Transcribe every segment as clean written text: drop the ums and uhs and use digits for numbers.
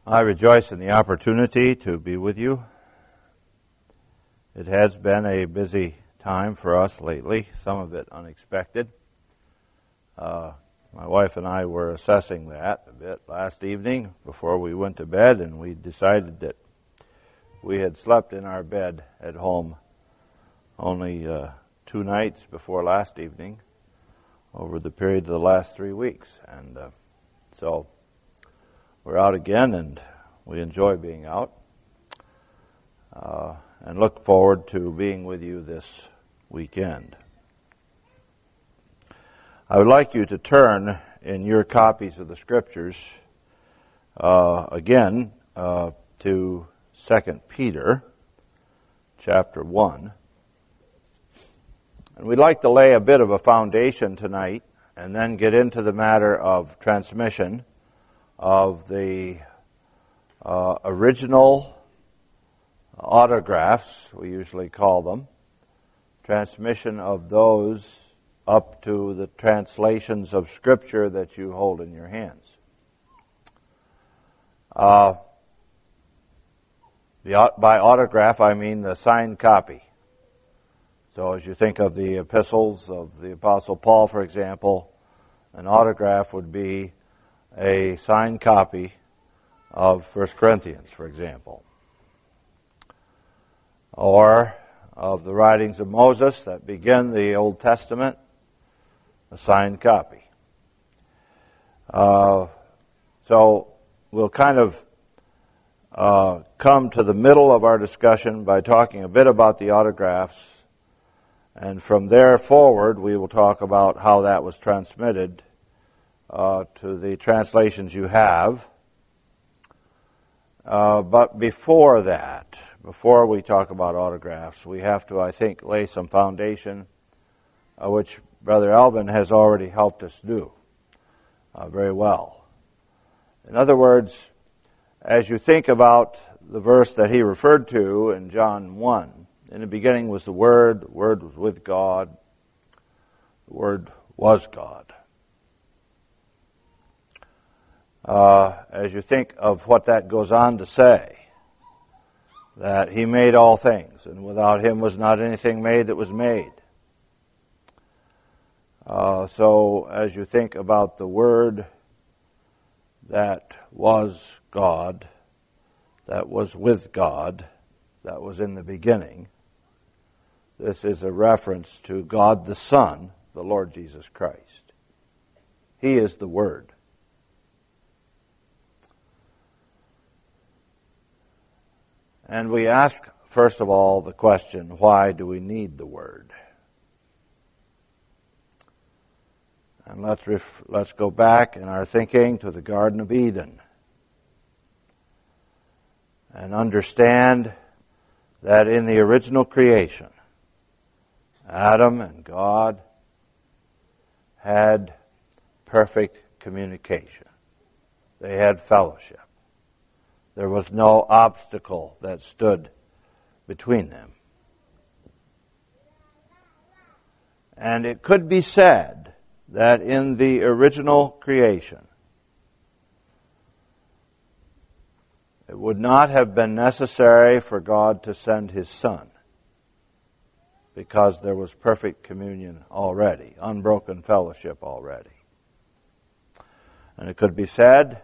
I rejoice in the opportunity to be with you. It has been a busy time for us lately, some of it unexpected. My wife and I were assessing that a bit last evening before we went to bed, and we decided that we had slept in our bed at home only 2 nights before last evening over the period of the last 3 weeks. And so we're out again, and we enjoy being out and look forward to being with you this weekend. I would like you to turn in your copies of the Scriptures again to 2 Peter chapter 1. And we'd like to lay a bit of a foundation tonight and then get into the matter of transmission of the original autographs, we usually call them, transmission of those up to the translations of Scripture that you hold in your hands. By autograph, I mean the signed copy. So as you think of the epistles of the Apostle Paul, for example, an autograph would be a signed copy of 1 Corinthians, for example, or of the writings of Moses that begin the Old Testament, a signed copy. So we'll kind of come to the middle of our discussion by talking a bit about the autographs, and from there forward we will talk about how that was transmitted to the translations you have. But before that, before we talk about autographs, we have to, I think, lay some foundation, which Brother Alvin has already helped us do very well. In other words, as you think about the verse that he referred to in John 1, in the beginning was the Word was with God, the Word was God. As you think of what that goes on to say, that he made all things, and without him was not anything made that was made. So as you think about the Word that was God, that was with God, that was in the beginning, this is a reference to God the Son, the Lord Jesus Christ. He is the Word. And we ask, first of all, the question, why do we need the Word? And let's go back in our thinking to the Garden of Eden and understand that in the original creation, Adam and God had perfect communication. They had fellowship. There was no obstacle that stood between them. And it could be said that in the original creation, it would not have been necessary for God to send His Son, because there was perfect communion already, unbroken fellowship already. And it could be said,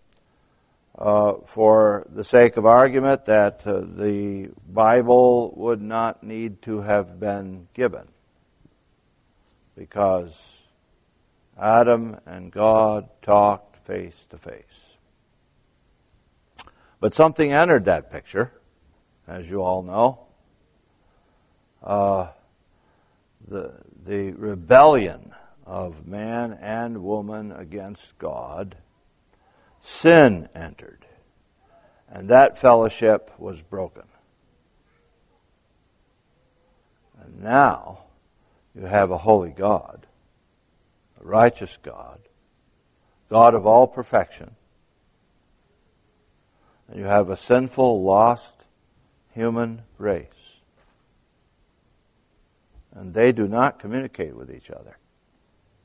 for the sake of argument, that the Bible would not need to have been given, because Adam and God talked face to face. But something entered that picture, as you all know. The rebellion of man and woman against God, sin entered, and that fellowship was broken. And now you have a holy God, a righteous God, God of all perfection, and you have a sinful, lost human race. And they do not communicate with each other.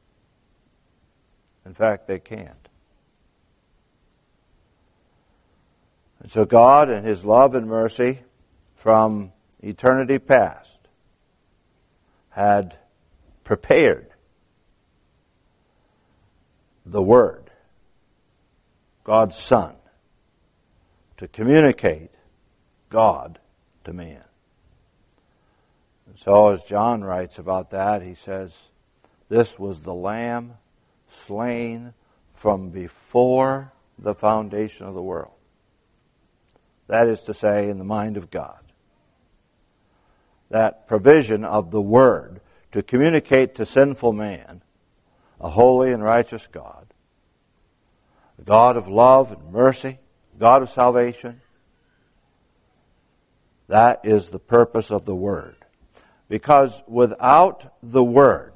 In fact, they can't. And so God, in His love and mercy from eternity past, had prepared the Word, God's Son, to communicate God to man. And so as John writes about that, he says, this was the Lamb slain from before the foundation of the world. That is to say, in the mind of God. That provision of the Word to communicate to sinful man a holy and righteous God, a God of love and mercy, God of salvation. That is the purpose of the Word. Because without the Word,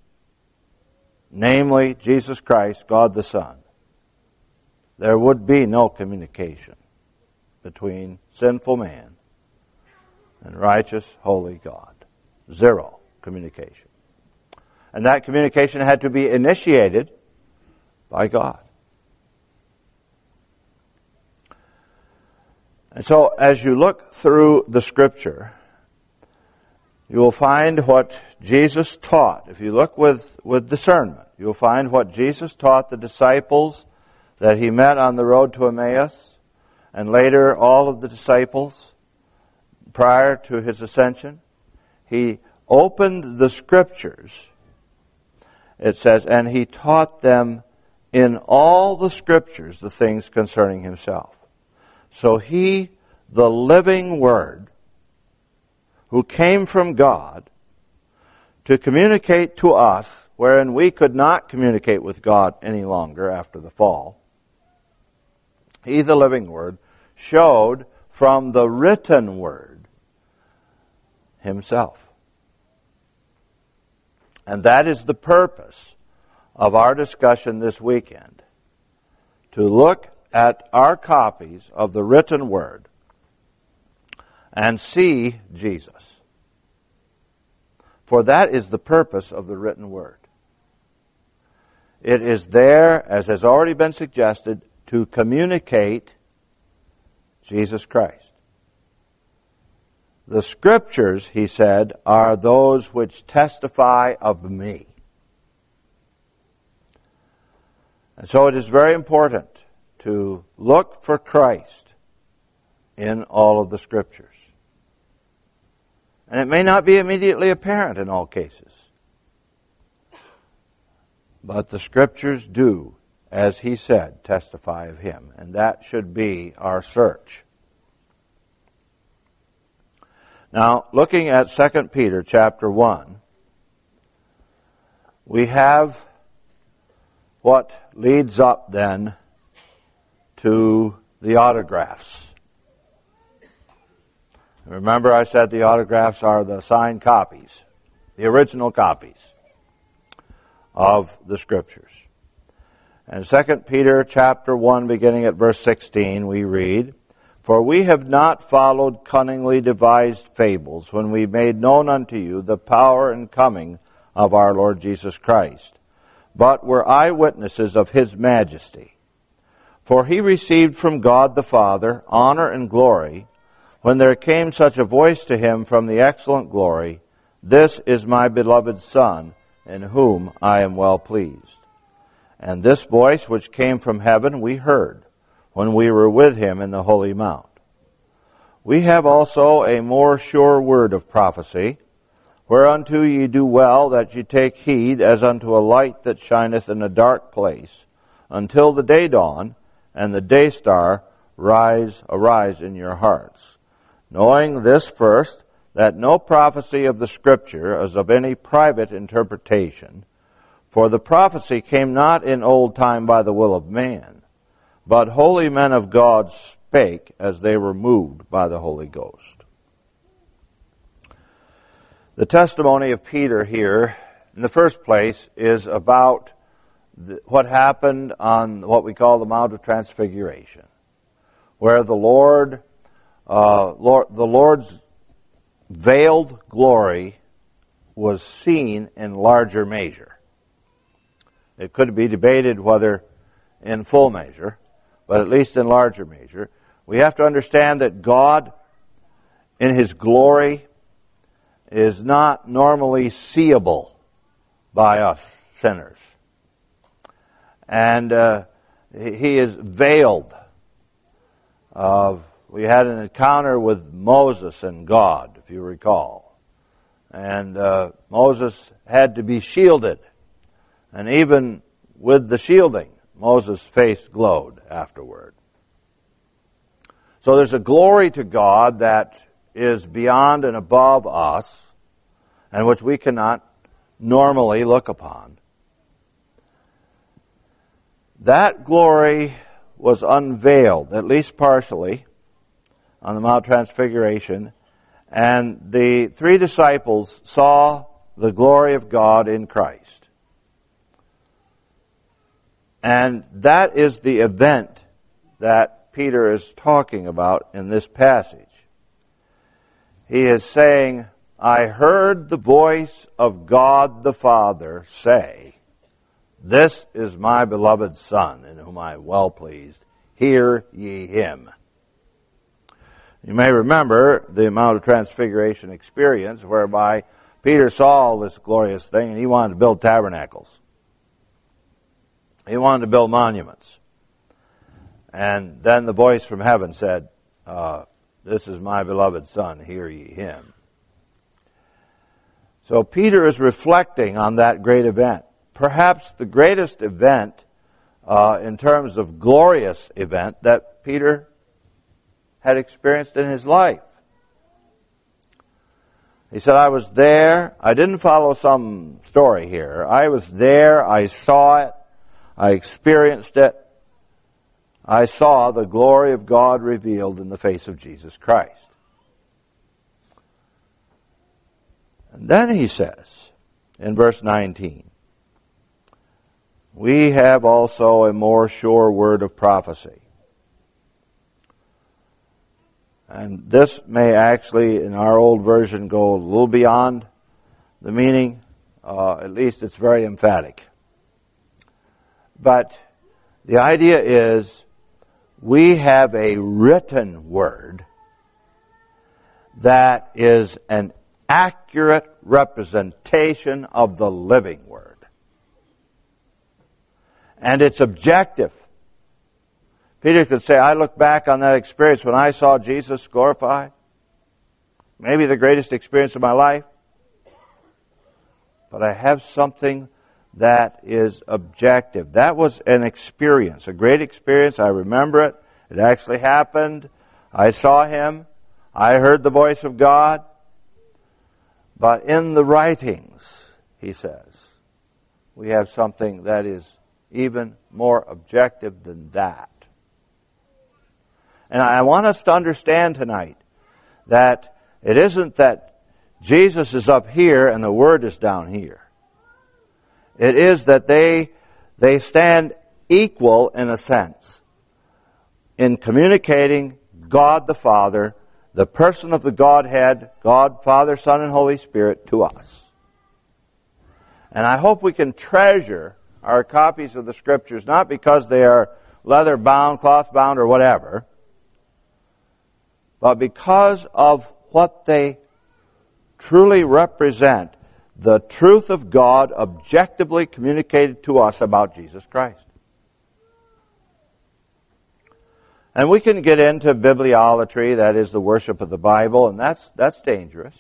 namely Jesus Christ, God the Son, there would be no communication between sinful man and righteous, holy God. Zero communication. And that communication had to be initiated by God. And so as you look through the Scripture, you will find what Jesus taught. If you look with discernment, you'll find what Jesus taught the disciples that He met on the road to Emmaus, and later all of the disciples prior to His ascension. He opened the Scriptures, it says, and He taught them in all the Scriptures the things concerning Himself. So He, the living Word, who came from God to communicate to us, wherein we could not communicate with God any longer after the fall, He, the living Word, showed from the written Word Himself. And that is the purpose of our discussion this weekend, to look at our copies of the written Word and see Jesus. For that is the purpose of the written Word. It is there, as has already been suggested, to communicate Jesus Christ. The Scriptures, he said, are those which testify of me. And so it is very important to look for Christ in all of the Scriptures. And it may not be immediately apparent in all cases. But the Scriptures do, as he said, testify of Him. And that should be our search. Now, looking at 2 Peter chapter 1, we have what leads up then to the autographs. Remember I said the autographs are the signed copies, the original copies of the Scriptures. And 2 Peter chapter 1, beginning at verse 16, we read, "For we have not followed cunningly devised fables when we made known unto you the power and coming of our Lord Jesus Christ, but were eyewitnesses of His majesty. For He received from God the Father honor and glory, when there came such a voice to Him from the excellent glory, This is my beloved Son, in whom I am well pleased. And this voice which came from heaven we heard, when we were with Him in the holy mount. We have also a more sure word of prophecy, whereunto ye do well that ye take heed as unto a light that shineth in a dark place, until the day dawn, and the day star arise in your hearts. Knowing this first, that no prophecy of the Scripture is of any private interpretation, for the prophecy came not in old time by the will of man, but holy men of God spake as they were moved by the Holy Ghost." The testimony of Peter here, in the first place, is about what happened on what we call the Mount of Transfiguration, where the Lord's veiled glory was seen in larger measure. It could be debated whether in full measure, but at least in larger measure, We have to understand that God, in His glory, is not normally seeable by us sinners. And He is veiled. We had an encounter with Moses and God, if you recall. And Moses had to be shielded. And even with the shielding, Moses' face glowed afterward. So there's a glory to God that is beyond and above us, and which we cannot normally look upon. That glory was unveiled, at least partially, on the Mount Transfiguration, and the 3 disciples saw the glory of God in Christ. And that is the event that Peter is talking about in this passage. He is saying, I heard the voice of God the Father say, this is my beloved Son, in whom I am well pleased. Hear ye him. You may remember the Mount of Transfiguration experience whereby Peter saw all this glorious thing and he wanted to build tabernacles. He wanted to build monuments. And then the voice from heaven said, this is my beloved Son, hear ye him. So Peter is reflecting on that great event. Perhaps the greatest event in terms of glorious event that Peter had experienced in his life. He said, I was there. I didn't follow some story here. I was there. I saw it. I experienced it. I saw the glory of God revealed in the face of Jesus Christ. And then he says, in verse 19, we have also a more sure word of prophecy. And this may actually, in our old version, go a little beyond the meaning. At least it's very emphatic. But the idea is, we have a written word that is an accurate representation of the living word. And it's objective. Peter could say, I look back on that experience when I saw Jesus glorified. Maybe the greatest experience of my life. But I have something that is objective. That was an experience, a great experience. I remember it. It actually happened. I saw him. I heard the voice of God. But in the writings, he says, we have something that is even more objective than that. And I want us to understand tonight that it isn't that Jesus is up here and the Word is down here. It is that they stand equal in a sense in communicating God the Father, the person of the Godhead, God, Father, Son, and Holy Spirit, to us. And I hope we can treasure our copies of the Scriptures, not because they are leather-bound, cloth-bound, or whatever, but because of what they truly represent, the truth of God objectively communicated to us about Jesus Christ. And we can get into bibliolatry, that is the worship of the Bible, and that's dangerous.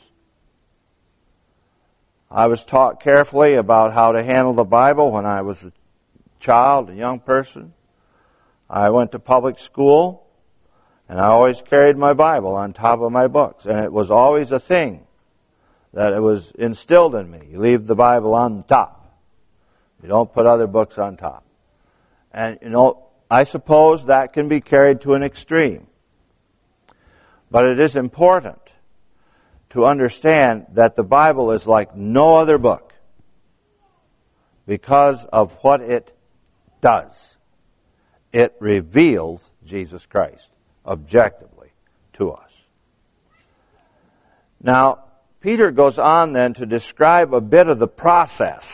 I was taught carefully about how to handle the Bible when I was a child, a young person. I went to public school, and I always carried my Bible on top of my books, and it was always a thing that it was instilled in me. You leave the Bible on top. You don't put other books on top. And, I suppose that can be carried to an extreme. But it is important to understand that the Bible is like no other book because of what it does. It reveals Jesus Christ objectively to us. Now, Peter goes on then to describe a bit of the process.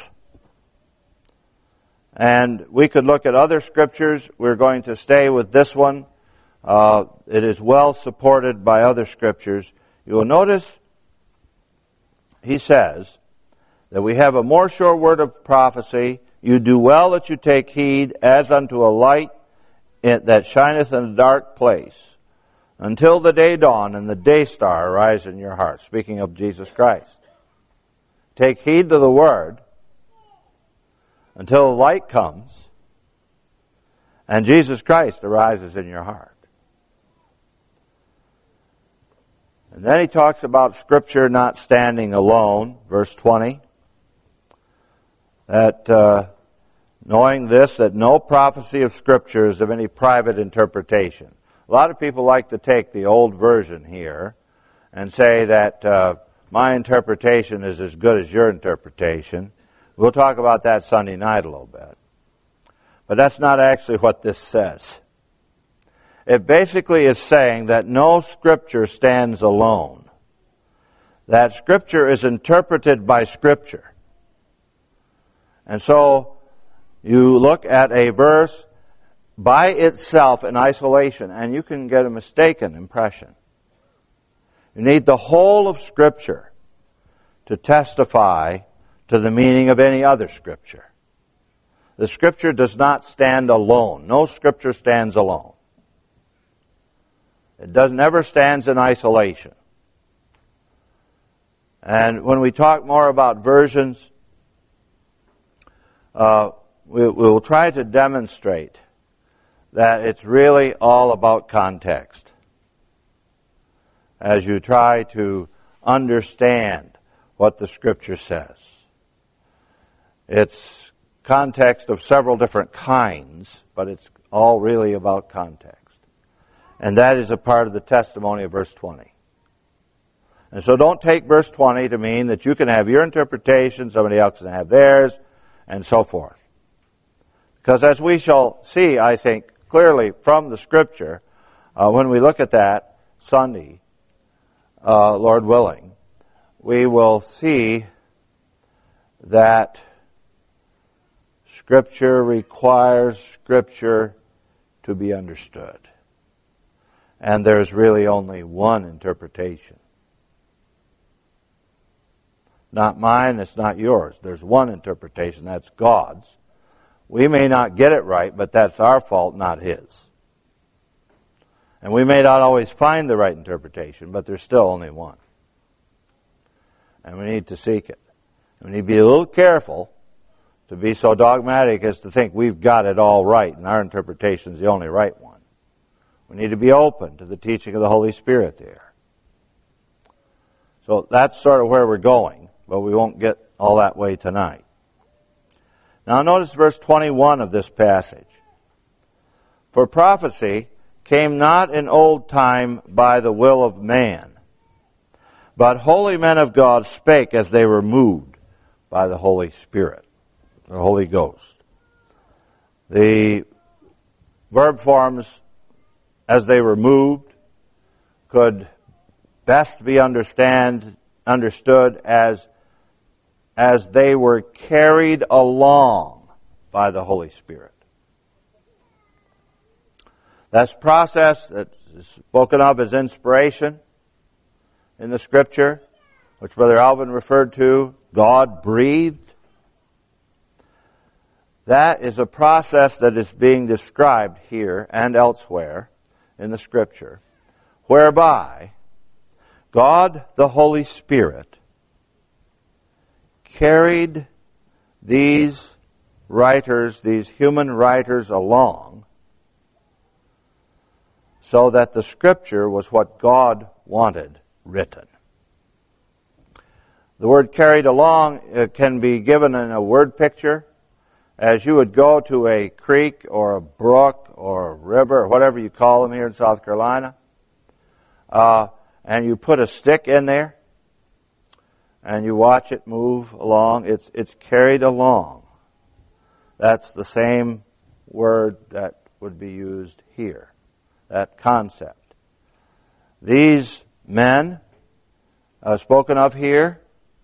And we could look at other scriptures. We're going to stay with this one It is well supported by other scriptures. You will notice he says that we have a more sure word of prophecy. You do well that you take heed as unto a light that shineth in a dark place, until the day dawn and the day star arise in your heart. Speaking of Jesus Christ. Take heed to the word until the light comes and Jesus Christ arises in your heart. And then he talks about Scripture not standing alone, verse 20. That knowing this, that no prophecy of Scripture is of any private interpretation. A lot of people like to take the old version here and say that my interpretation is as good as your interpretation. We'll talk about that Sunday night a little bit. But that's not actually what this says. It basically is saying that no Scripture stands alone. That Scripture is interpreted by Scripture. And so you look at a verse by itself in isolation, and you can get a mistaken impression. You need the whole of Scripture to testify to the meaning of any other Scripture. The Scripture does not stand alone. No Scripture stands alone. It never stands in isolation. And when we talk more about versions, we will try to demonstrate that it's really all about context. As you try to understand what the Scripture says. It's context of several different kinds, but it's all really about context. And that is a part of the testimony of verse 20. And so don't take verse 20 to mean that you can have your interpretation, somebody else can have theirs, and so forth. Because as we shall see, I think, clearly from the Scripture, when we look at that Sunday, Lord willing, we will see that Scripture requires Scripture to be understood. And there's really only one interpretation. Not mine, it's not yours. There's one interpretation, that's God's. We may not get it right, but that's our fault, not His. And we may not always find the right interpretation, but there's still only one. And we need to seek it. We need to be a little careful to be so dogmatic as to think we've got it all right and our interpretation is the only right one. We need to be open to the teaching of the Holy Spirit there. So that's sort of where we're going, but we won't get all that way tonight. Now notice verse 21 of this passage. For prophecy came not in old time by the will of man, but holy men of God spake as they were moved by the Holy Spirit, the Holy Ghost. The verb forms as they were moved could best be understood as they were carried along by the Holy Spirit. That's process that is spoken of as inspiration in the Scripture, which Brother Alvin referred to, God breathed. That is a process that is being described here and elsewhere in the Scripture, whereby God the Holy Spirit carried these writers, these human writers along, so that the Scripture was what God wanted written. The word carried along can be given in a word picture, as you would go to a creek or a brook or a river or whatever you call them here in South Carolina, and you put a stick in there and you watch it move along. It's carried along. That's the same word that would be used here, that concept. These men spoken of here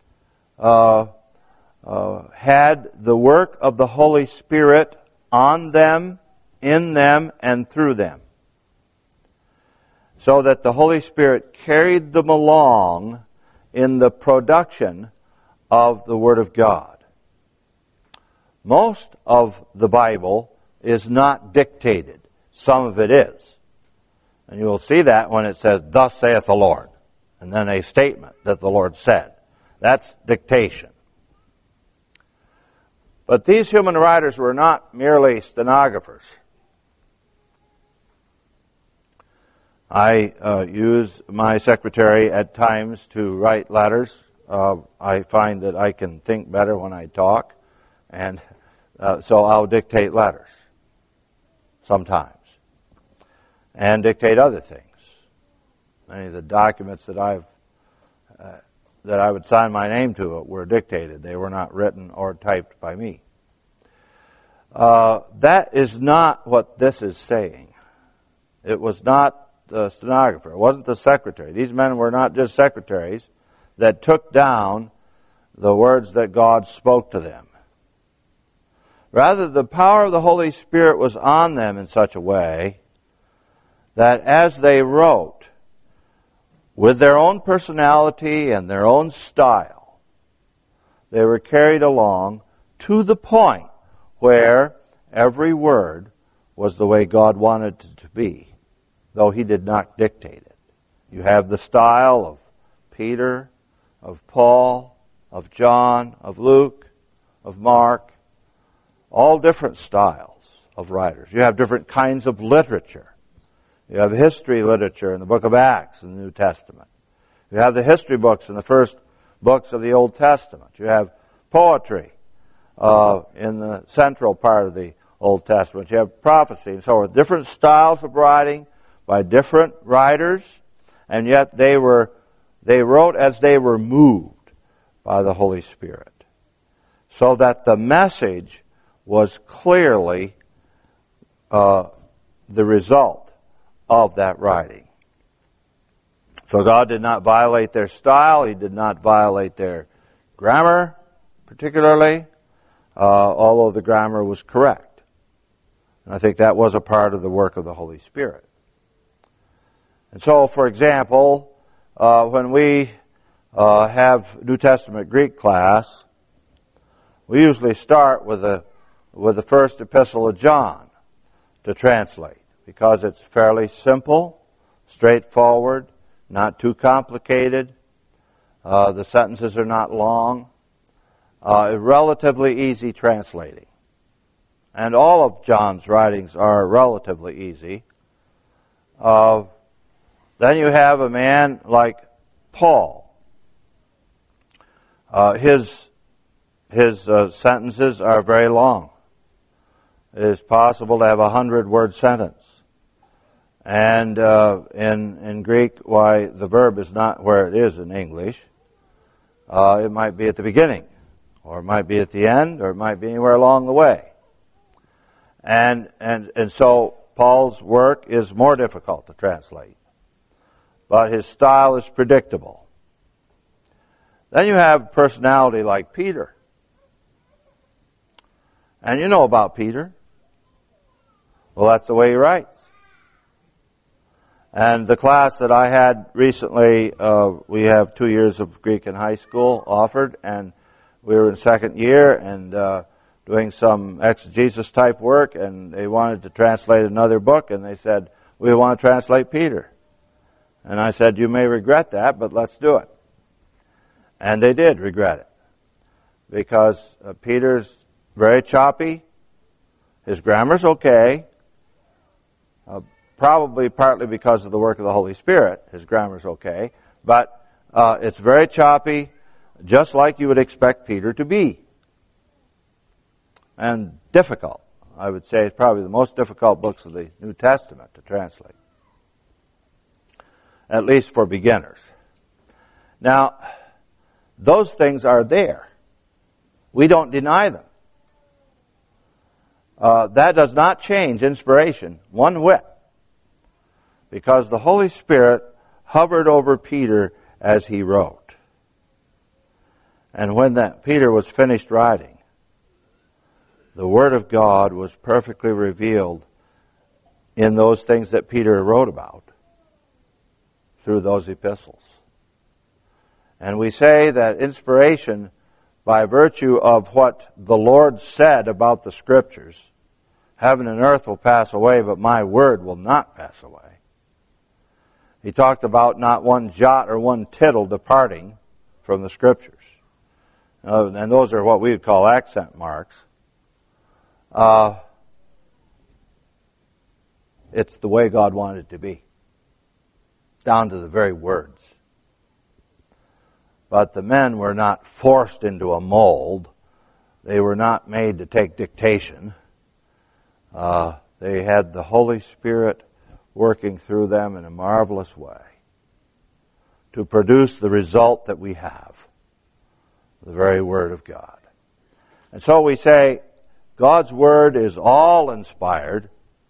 had the work of the Holy Spirit on them, in them, and through them. so that the Holy Spirit carried them along in the production of the Word of God. Most of the Bible is not dictated. Some of it is. And you will see that when it says, "Thus saith the Lord," and then a statement that the Lord said. That's dictation. But these human writers were not merely stenographers. I use my secretary at times to write letters. I find that I can think better when I talk, and so I'll dictate letters sometimes, and dictate other things. Many of the documents that I would sign my name to were dictated. They were not written or typed by me. That is not what this is saying. It was not the stenographer. It wasn't the secretary. These men were not just secretaries that took down the words that God spoke to them. Rather, the power of the Holy Spirit was on them in such a way that as they wrote, with their own personality and their own style, they were carried along to the point where every word was the way God wanted it to be, though He did not dictate it. You have the style of Peter, of Paul, of John, of Luke, of Mark, all different styles of writers. You have different kinds of literature. You have history literature in the book of Acts in the New Testament. You have the history books in the first books of the Old Testament. You have poetry in the central part of the Old Testament. You have prophecy and so forth. Different styles of writing by different writers, and yet they wrote as they were moved by the Holy Spirit, so that the message was clearly the result of that writing. So God did not violate their style. He did not violate their grammar, particularly, although the grammar was correct. And I think that was a part of the work of the Holy Spirit. And so, for example, when we have New Testament Greek class, we usually start with the first epistle of John to translate, because it's fairly simple, straightforward, not too complicated. The sentences are not long. Relatively easy translating. And all of John's writings are relatively easy. Then you have a man like Paul. His sentences are very long. It is possible to have a 100-word sentence. And in Greek, why the verb is not where it is in English. It might be at the beginning, or it might be at the end, or it might be anywhere along the way. And so Paul's work is more difficult to translate, but his style is predictable. Then you have personality like Peter. And you know about Peter. Well, that's the way he writes. And the class that I had recently, we have 2 years of Greek in high school offered, and we were in second year and doing some exegesis type work, and they wanted to translate another book, and they said, "We want to translate Peter." And I said, "You may regret that, but let's do it." And they did regret it, because Peter's very choppy. His grammar's okay. Probably partly because of the work of the Holy Spirit, his grammar's okay. But it's very choppy, just like you would expect Peter to be. And difficult. I would say it's probably the most difficult books of the New Testament to translate. At least for beginners. Now, those things are there. We don't deny them. That does not change inspiration one whit, because the Holy Spirit hovered over Peter as he wrote. And when Peter was finished writing, the Word of God was perfectly revealed in those things that Peter wrote about. through those epistles. And we say that inspiration, by virtue of what the Lord said about the Scriptures, heaven and earth will pass away, but my word will not pass away. He talked about not one jot or one tittle departing from the Scriptures. And those are what we would call accent marks. It's the way God wanted it to be, down to the very words. But the men were not forced into a mold. They were not made to take dictation. They had the Holy Spirit working through them in a marvelous way to produce the result that we have, the very Word of God. And so we say God's Word is all inspired.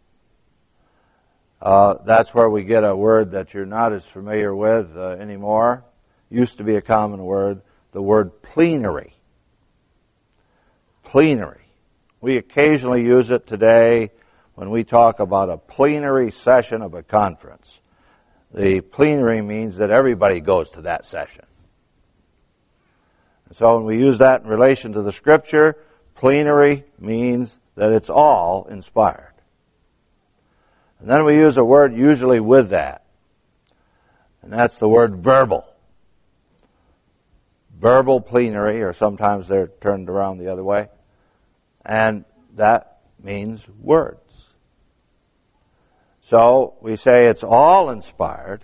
That's where we get a word that you're not as familiar with anymore. Used to be a common word, the word plenary. Plenary. We occasionally use it today when we talk about a plenary session of a conference. The plenary means that everybody goes to that session. And so when we use that in relation to the Scripture, plenary means that it's all inspired. And then we use a word usually with that, and that's the word verbal. Verbal plenary, or sometimes they're turned around the other way, and that means words. So we say it's all inspired,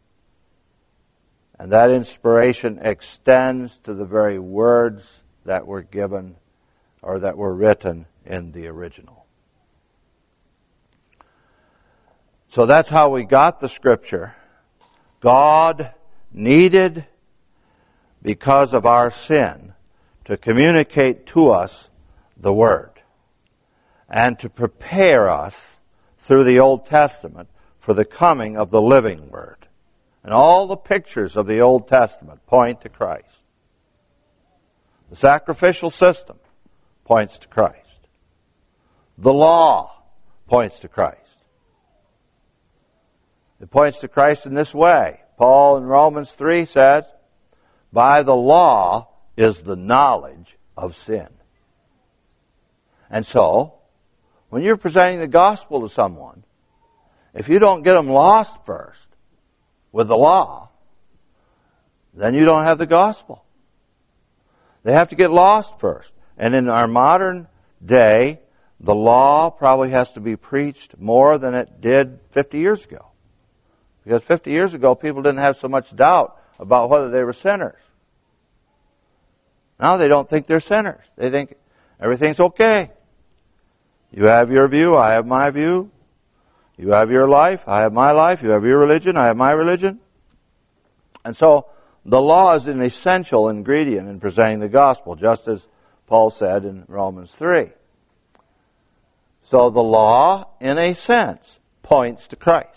and that inspiration extends to the very words that were given or that were written in the original. So that's how we got the Scripture. God needed, because of our sin, to communicate to us the Word and to prepare us through the Old Testament for the coming of the living Word. And all the pictures of the Old Testament point to Christ. The sacrificial system points to Christ. The law points to Christ. It points to Christ in this way. Paul in Romans 3 says, by the law is the knowledge of sin. And so, when you're presenting the gospel to someone, if you don't get them lost first with the law, then you don't have the gospel. They have to get lost first. And in our modern day, the law probably has to be preached more than it did 50 years ago. Because 50 years ago, people didn't have so much doubt about whether they were sinners. Now they don't think they're sinners. They think everything's okay. You have your view, I have my view. You have your life, I have my life. You have your religion, I have my religion. And so the law is an essential ingredient in presenting the gospel, just as Paul said in Romans 3. So the law, in a sense, points to Christ.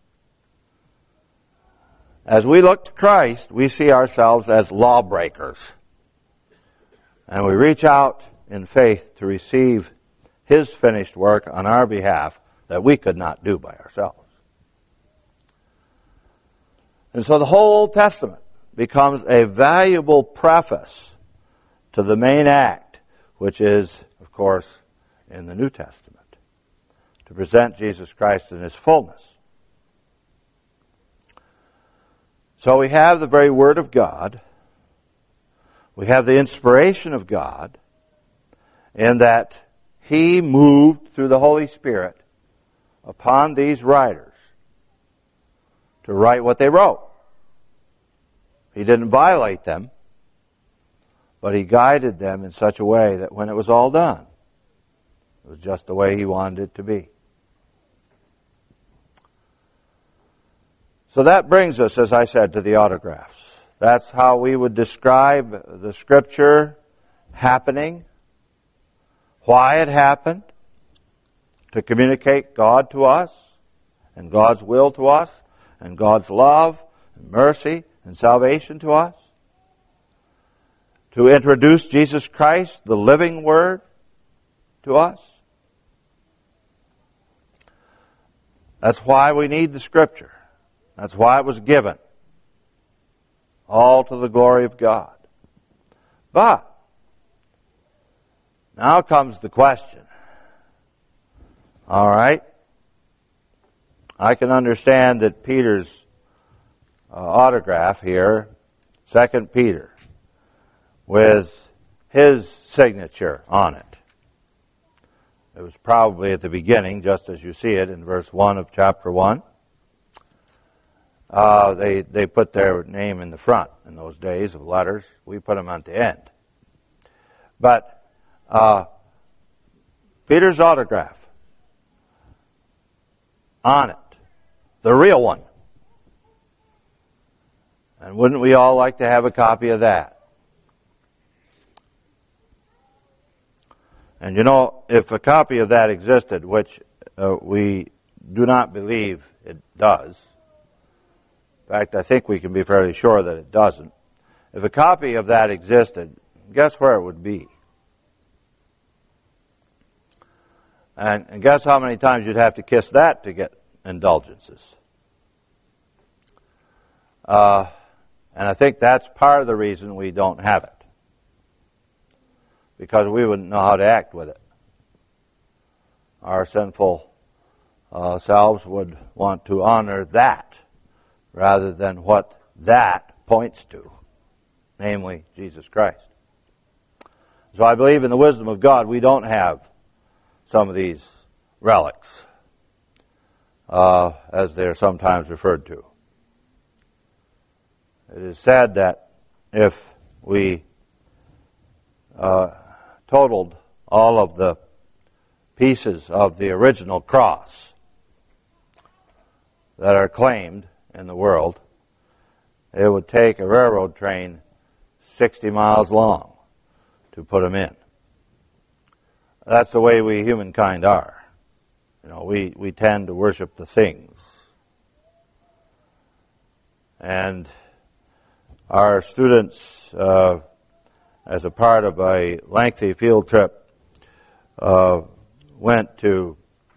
As we look to Christ, we see ourselves as lawbreakers. And we reach out in faith to receive His finished work on our behalf that we could not do by ourselves. And so the whole Old Testament becomes a valuable preface to the main act, which is, of course, in the New Testament, to present Jesus Christ in His fullness. So we have the very Word of God. We have the inspiration of God in that He moved through the Holy Spirit upon these writers to write what they wrote. He didn't violate them, but He guided them in such a way that when it was all done, it was just the way He wanted it to be. So that brings us, as I said, to the autographs. That's how we would describe the Scripture happening, why it happened, to communicate God to us, and God's will to us, and God's love, and mercy, and salvation to us. To introduce Jesus Christ, the living Word, to us. That's why we need the Scripture. That's why it was given. All to the glory of God. But, now comes the question. All right? I can understand that Peter's autograph here, 2 Peter, with his signature on it. It was probably at the beginning, just as you see it in verse 1 of chapter 1. They put their name in the front in those days of letters. We put them at the end. But Peter's autograph on it, the real one. And wouldn't we all like to have a copy of that? And you know, if a copy of that existed, which we do not believe it does, in fact, I think we can be fairly sure that it doesn't. If a copy of that existed, guess where it would be? And guess how many times you'd have to kiss that to get indulgences? And I think that's part of the reason we don't have it. Because we wouldn't know how to act with it. Our sinful selves would want to honor that rather than what that points to, namely Jesus Christ. So I believe in the wisdom of God we don't have some of these relics, as they're sometimes referred to. It is said that if we totaled all of the pieces of the original cross that are claimed in the world, it would take a railroad train 60 miles long to put them in. That's the way we humankind are. You know, we tend to worship the things. And our students, as a part of a lengthy field trip, went to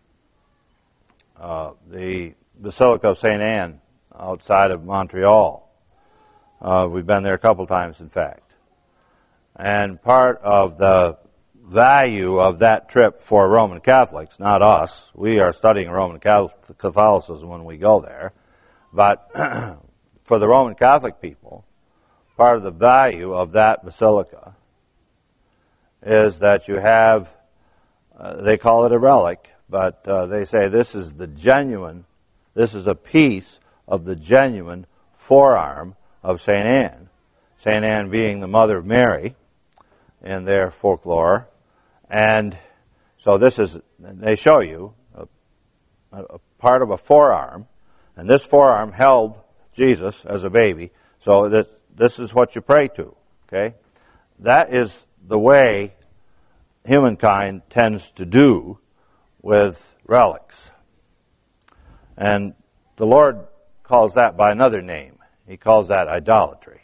the Basilica of St. Anne outside of Montreal. We've been there a couple times, in fact. And part of the value of that trip for Roman Catholics, not us, we are studying Roman Catholicism when we go there, but for the Roman Catholic people, part of the value of that basilica is that you have, they call it a relic, but they say this is the genuine, this is a piece of the genuine forearm of St. Anne. St. Anne being the mother of Mary in their folklore. And so this is, they show you a part of a forearm, and this forearm held Jesus as a baby. So this is what you pray to, okay? That is the way humankind tends to do with relics. And the Lord calls that by another name. He calls that idolatry.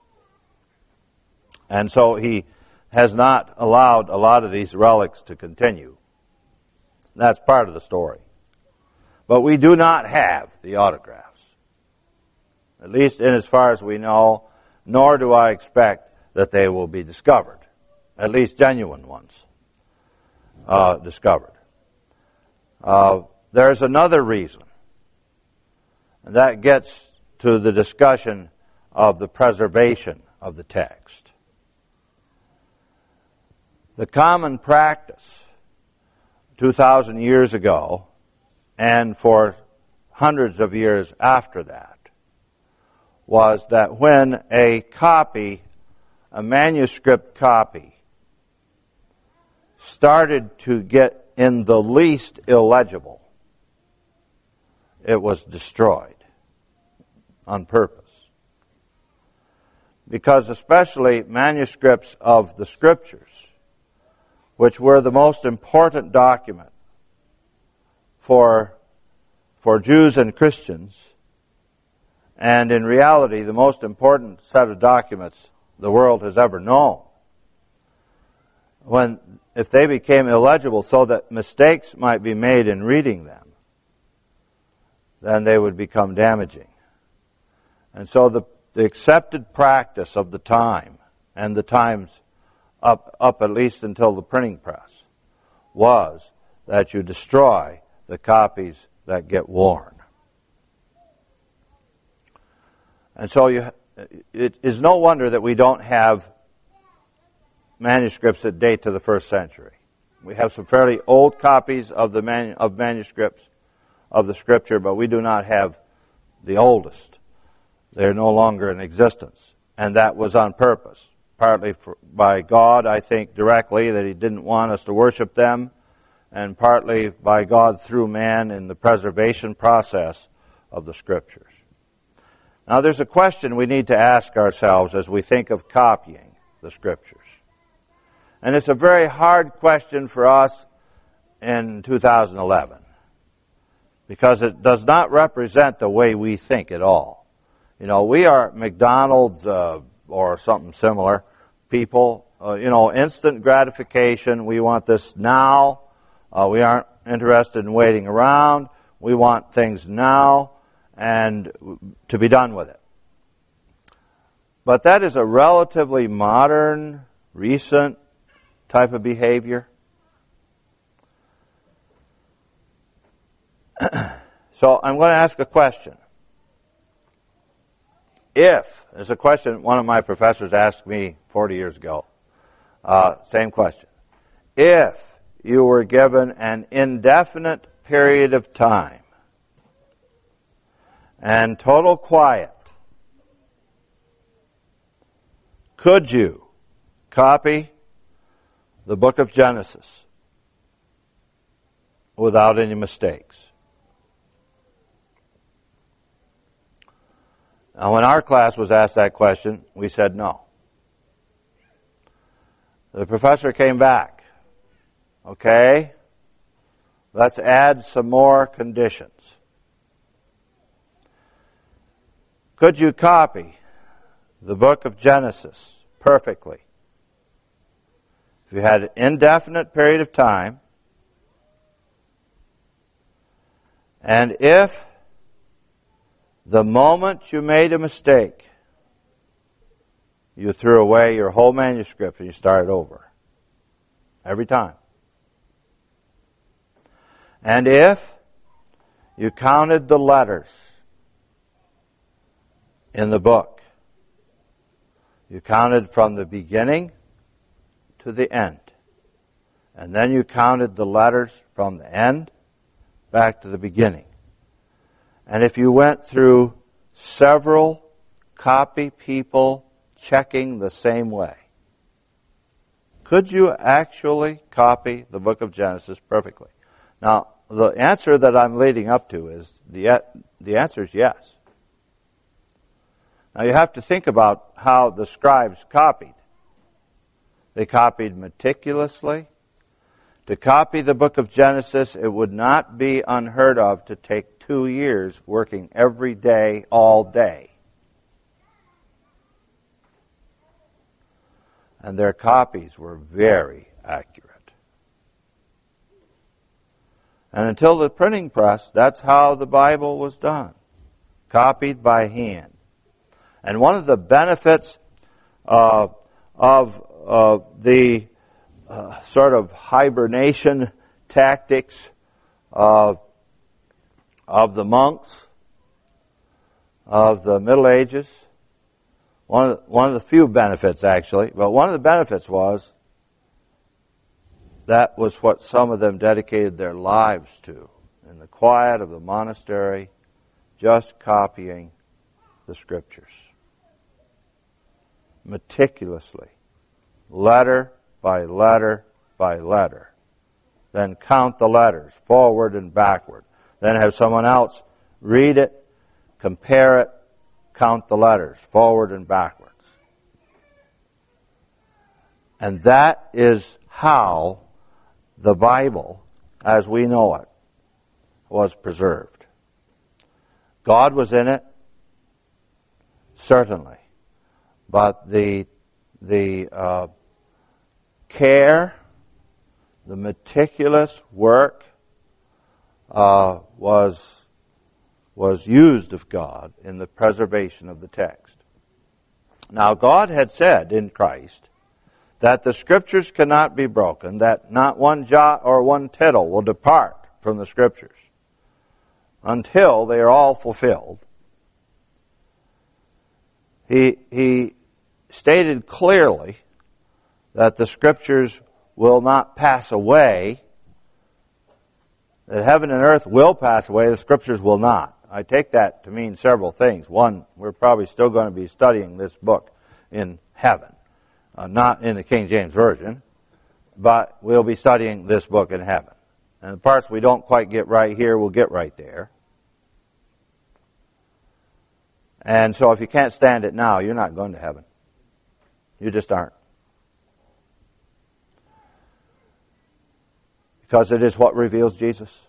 And so He has not allowed a lot of these relics to continue. That's part of the story. But we do not have the autographs. At least in as far as we know, nor do I expect that they will be discovered. At least genuine ones discovered. There's another reason. And that gets to the discussion of the preservation of the text. The common practice 2,000 years ago and for hundreds of years after that was that when a copy, a manuscript copy, started to get in the least illegible, it was destroyed on purpose. Because especially manuscripts of the Scriptures, which were the most important document for Jews and Christians, and in reality the most important set of documents the world has ever known, if they became illegible so that mistakes might be made in reading them, then they would become damaging And so the accepted practice of the time, and the times up at least until the printing press, was that you destroy the copies that get worn. And so it is no wonder that we don't have manuscripts that date to the 1st century. We have some fairly old copies of manuscripts of the Scripture, but we do not have the oldest. They're no longer in existence. And that was on purpose, partly by God, I think, directly, that He didn't want us to worship them, and partly by God through man in the preservation process of the Scriptures. Now, there's a question we need to ask ourselves as we think of copying the Scriptures. And it's a very hard question for us in 2011, because it does not represent the way we think at all. You know, we are McDonald's or something similar people. Instant gratification. We want this now. We aren't interested in waiting around. We want things now and to be done with it. But that is a relatively modern, recent type of behavior. So I'm going to ask a question. There's a question one of my professors asked me 40 years ago. Same question. If you were given an indefinite period of time and total quiet, could you copy the book of Genesis without any mistakes? Now, when our class was asked that question, we said no. The professor came back. Okay, let's add some more conditions. Could you copy the book of Genesis perfectly if you had an indefinite period of time, and if the moment you made a mistake, you threw away your whole manuscript and you started over? Every time. And if you counted the letters in the book, you counted from the beginning to the end, and then you counted the letters from the end back to the beginning. And if you went through several copy people checking the same way, could you actually copy the book of Genesis perfectly? Now, the answer that I'm leading up to is the answer is yes. Now, you have to think about how the scribes copied. They copied meticulously. To copy the book of Genesis, it would not be unheard of to take 2 years working every day, all day. And their copies were very accurate. And until the printing press, that's how the Bible was done. Copied by hand. And one of the benefits of the sort of hibernation tactics of the monks of the Middle Ages, one of the few benefits actually, but one of the benefits was that was what some of them dedicated their lives to, in the quiet of the monastery, just copying the Scriptures. Meticulously, letter by letter by letter. Then count the letters, forward and backward. Then have someone else read it, compare it, count the letters, forward and backwards. And that is how the Bible, as we know it, was preserved. God was in it, certainly. But the care, the meticulous work was was used of God in the preservation of the text. Now, God had said in Christ that the Scriptures cannot be broken, that not one jot or one tittle will depart from the Scriptures until they are all fulfilled. He stated clearly that the Scriptures will not pass away, that heaven and earth will pass away, the Scriptures will not. I take that to mean several things. One, we're probably still going to be studying this book in heaven. Not in the King James Version, but we'll be studying this book in heaven. And the parts we don't quite get right here, we'll get right there. And so if you can't stand it now, you're not going to heaven. You just aren't. Because it is what reveals Jesus.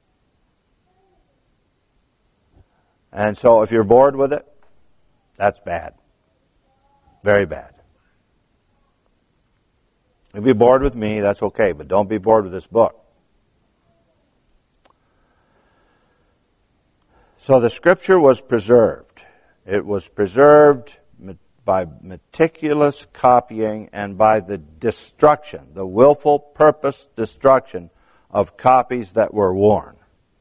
And so if you're bored with it, that's bad. Very bad. If you're bored with me, that's okay, but don't be bored with this book. So the Scripture was preserved. It was preserved by meticulous copying and by the destruction, the willful purpose destruction of copies that were worn.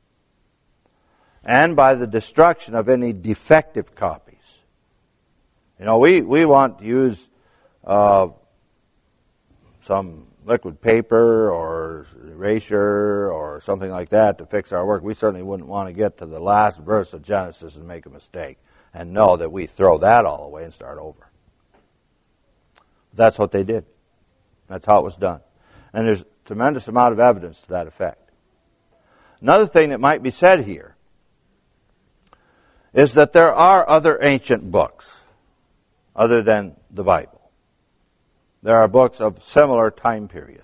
And by the destruction of any defective copies. You know, we want to use some liquid paper or erasure or something like that to fix our work. We certainly wouldn't want to get to the last verse of Genesis and make a mistake and know that we throw that all away and start over. That's what they did. That's how it was done. And there's a tremendous amount of evidence to that effect. Another thing that might be said here is that there are other ancient books other than the Bible. There are books of similar time period.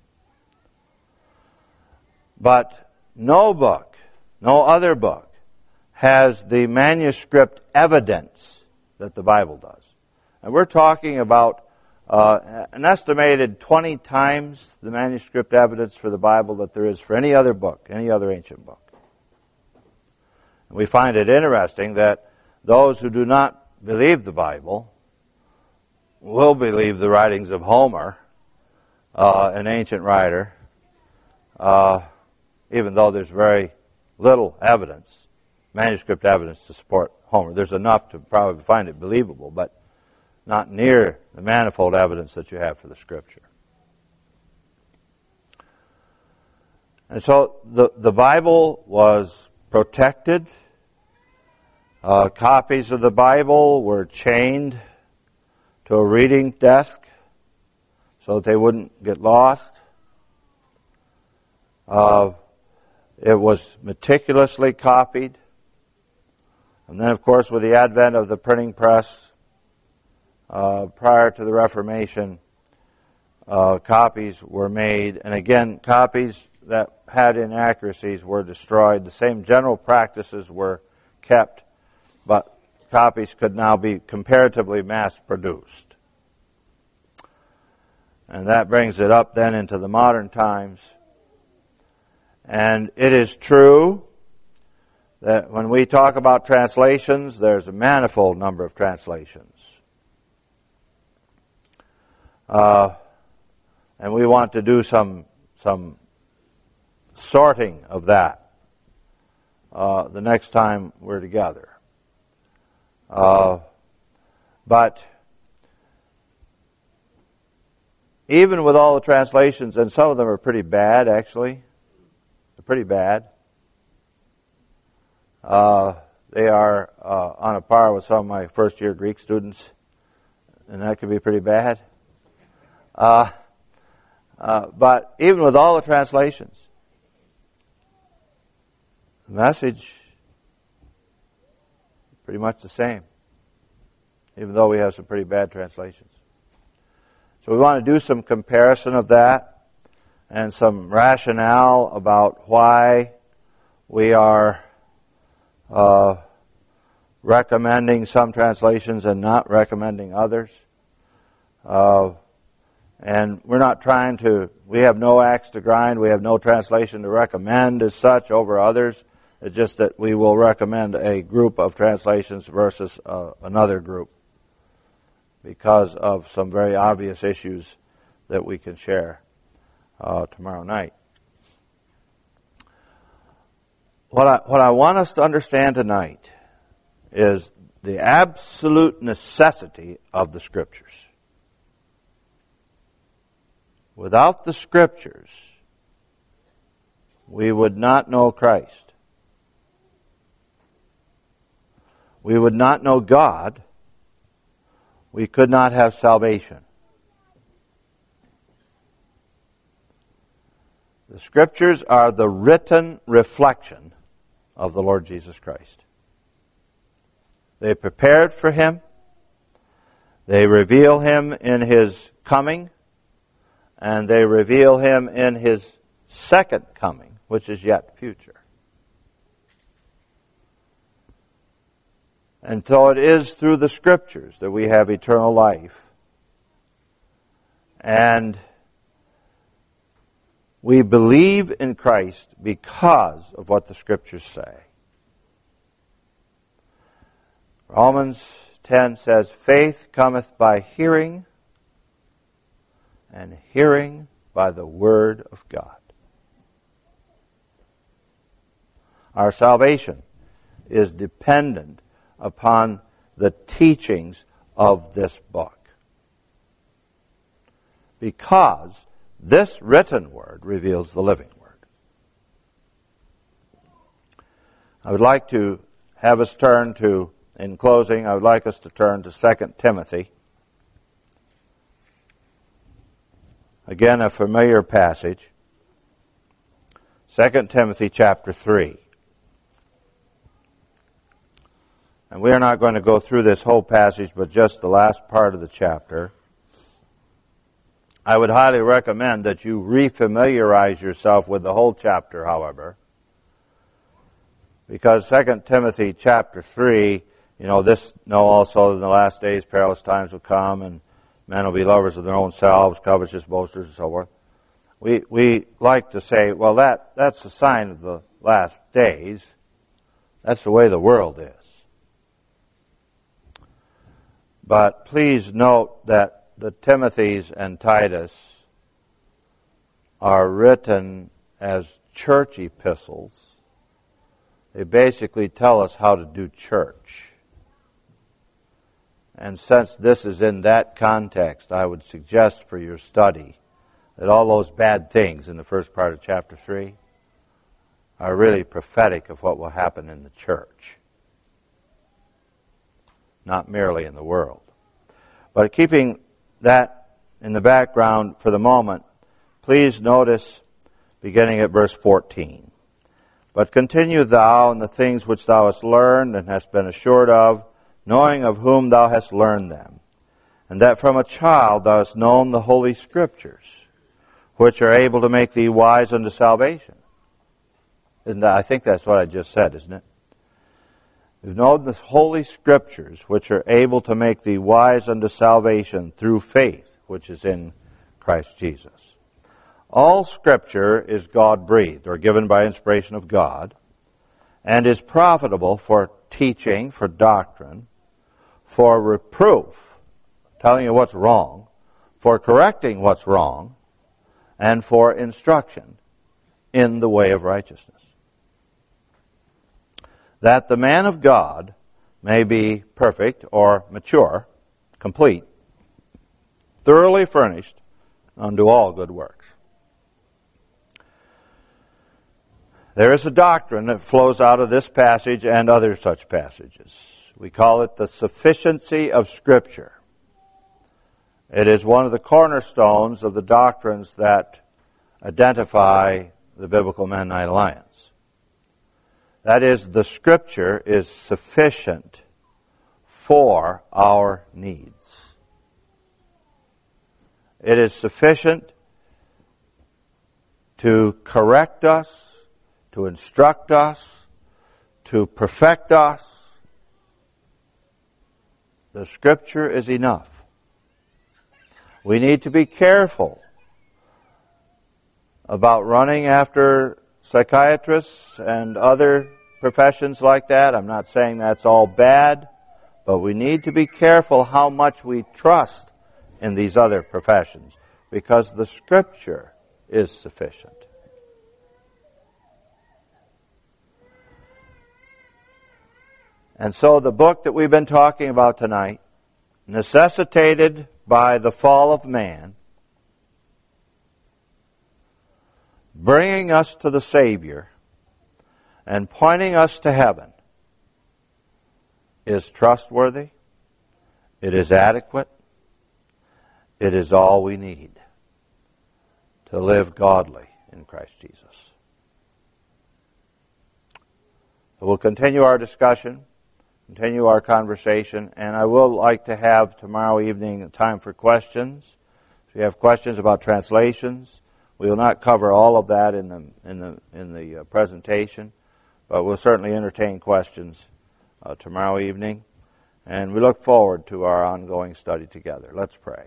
But no book, no other book, has the manuscript evidence that the Bible does. And we're talking about an estimated 20 times the manuscript evidence for the Bible that there is for any other book, any other ancient book. And we find it interesting that those who do not believe the Bible will believe the writings of Homer, an ancient writer, even though there's very little evidence, manuscript evidence to support Homer. There's enough to probably find it believable, but not near the manifold evidence that you have for the Scripture. And so the Bible was protected. Copies of the Bible were chained to a reading desk so that they wouldn't get lost. It was meticulously copied. And then, of course, with the advent of the printing press, prior to the Reformation, copies were made. And again, copies that had inaccuracies were destroyed. The same general practices were kept, but copies could now be comparatively mass-produced. And that brings it up then into the modern times. And it is true that when we talk about translations, there's a manifold number of translations. And we want to do some sorting of that the next time we're together. But even with all the translations, and some of them are pretty bad, actually. They're pretty bad. They are on a par with some of my first-year Greek students, and that can be pretty bad. But even with all the translations, the message is pretty much the same, even though we have some pretty bad translations. So we want to do some comparison of that and some rationale about why we are recommending some translations and not recommending others. And we're not trying to, we have no axe to grind, we have no translation to recommend as such over others. It's just that we will recommend a group of translations versus another group because of some very obvious issues that we can share tomorrow night. What I want us to understand tonight is the absolute necessity of the Scriptures. Without the Scriptures, we would not know Christ. We would not know God. We could not have salvation. The Scriptures are the written reflection of the Lord Jesus Christ. They prepared for Him. They reveal Him in His coming. And they reveal Him in His second coming, which is yet future. And so it is through the Scriptures that we have eternal life. And we believe in Christ because of what the Scriptures say. Romans 10 says, faith cometh by hearing, and hearing by the Word of God. Our salvation is dependent upon the teachings of this book. Because this written Word reveals the living Word. I would like to have us turn to, in closing, I would like us to turn to 2 Timothy. Again, a familiar passage. 2 Timothy chapter 3. And we are not going to go through this whole passage, but just the last part of the chapter. I would highly recommend that you refamiliarize yourself with the whole chapter, however. Because 2 Timothy chapter 3, know also in the last days perilous times will come, and men will be lovers of their own selves, covetous, boasters, and so forth. We like to say, well, that's a sign of the last days. That's the way the world is. But please note that the Timothys and Titus are written as church epistles. They basically tell us how to do church. And since this is in that context, I would suggest for your study that all those bad things in the first part of chapter 3 are really prophetic of what will happen in the church, not merely in the world. But keeping that in the background for the moment, please notice beginning at verse 14. But continue thou in the things which thou hast learned and hast been assured of, knowing of whom thou hast learned them, and that from a child thou hast known the Holy Scriptures, which are able to make thee wise unto salvation. I think that's what I just said, isn't it? You've known the Holy Scriptures, which are able to make thee wise unto salvation through faith, which is in Christ Jesus. All Scripture is God-breathed, or given by inspiration of God, and is profitable for teaching, for doctrine, for reproof, telling you what's wrong, for correcting what's wrong, and for instruction in the way of righteousness. That the man of God may be perfect or mature, complete, thoroughly furnished unto all good works. There is a doctrine that flows out of this passage and other such passages. We call it the sufficiency of Scripture. It is one of the cornerstones of the doctrines that identify the Biblical Mennonite Alliance. That is, the Scripture is sufficient for our needs. It is sufficient to correct us, to instruct us, to perfect us. The Scripture is enough. We need to be careful about running after psychiatrists and other professions like that. I'm not saying that's all bad, but we need to be careful how much we trust in these other professions, because the Scripture is sufficient. And so the book that we've been talking about tonight, necessitated by the fall of man, bringing us to the Savior and pointing us to heaven, is trustworthy, it is adequate, it is all we need to live godly in Christ Jesus. So we'll continue our discussion, continue our conversation, and I will like to have tomorrow evening time for questions. If you have questions about translations, we will not cover all of that in the presentation, but we'll certainly entertain questions tomorrow evening, and we look forward to our ongoing study together. Let's pray.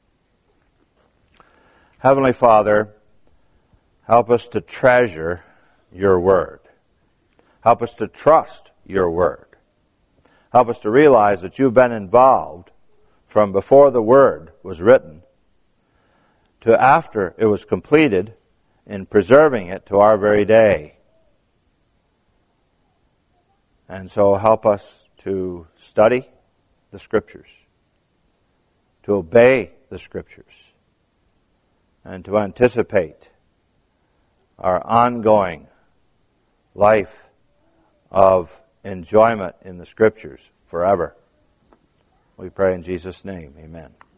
Heavenly Father, help us to treasure your word. Help us to trust your word. Help us to realize that you've been involved from before the word was written to after it was completed in preserving it to our very day. And so help us to study the Scriptures, to obey the Scriptures, and to anticipate our ongoing life of enjoyment in the Scriptures forever. We pray in Jesus' name. Amen.